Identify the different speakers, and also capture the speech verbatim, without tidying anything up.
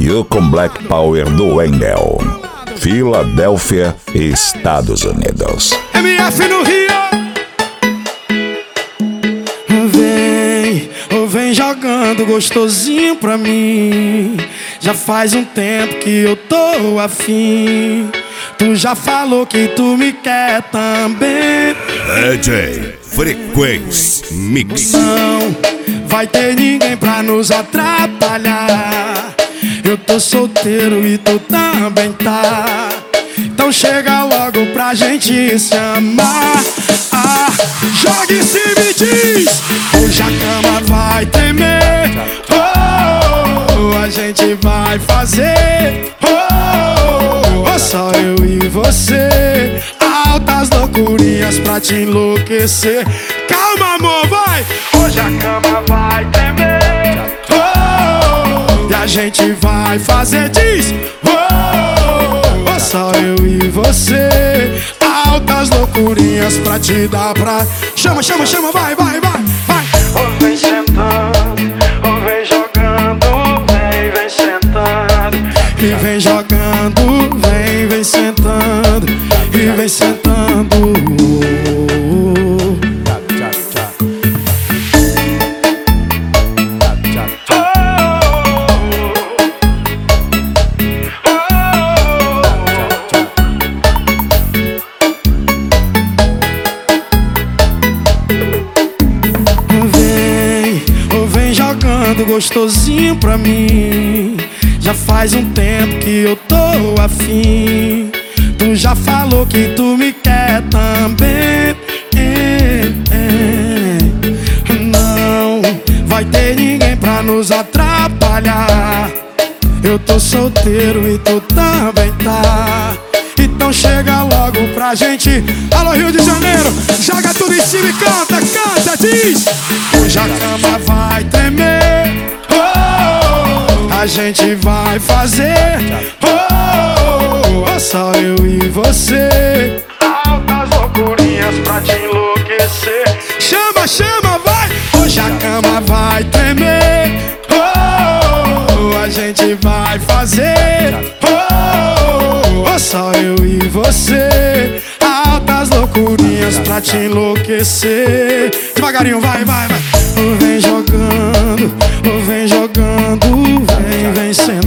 Speaker 1: Yukon Black Power do Engel, Filadélfia, Estados Unidos.
Speaker 2: M F no Rio. Vem, ou vem jogando gostosinho pra mim. Já faz um tempo que eu tô afim. Tu já falou que tu me quer também.
Speaker 3: D J Frequência Mix.
Speaker 2: Não vai ter ninguém pra nos atrapalhar. Eu tô solteiro e tu também tá. Então chega logo pra gente se amar. Ah, joga em cima e diz: hoje a cama vai tremer. Oh, a gente vai fazer. Oh, oh, só eu e você. Altas loucurinhas pra te enlouquecer. Calma, amor, vai. Hoje a cama vai tremer. Oh, e a gente vai fazer. Diz: oh, oh, só eu e você. Altas loucurinhas pra te dar pra... Chama, chama, chama, vai, vai, vai, vai.
Speaker 4: Oh, vem sentando, oh, vem jogando, vem, vem sentando.
Speaker 2: E vem jogando, vem, vem sentando. E vem sentando. Gostosinho pra mim. Já faz um tempo que eu tô afim. Tu já falou que tu me quer também. É, é. Não vai ter ninguém pra nos atrapalhar. Eu tô solteiro e tu também tá. Então chega logo pra gente. Alô, Rio de Janeiro, joga tudo em cima e canta, canta, diz: hoje a cama vai tremer. Oh, a gente vai fazer. Oh, oh, só eu e você.
Speaker 4: Altas loucurinhas pra te enlouquecer.
Speaker 2: Chama, chama, vai. Hoje a cama vai tremer. Oh, a gente vai fazer. Oh, oh, só eu e você. Altas loucurinhas pra te enlouquecer. Devagarinho, vai, vai, vai. Vem jogando, vem jogando, vem, vem sentando.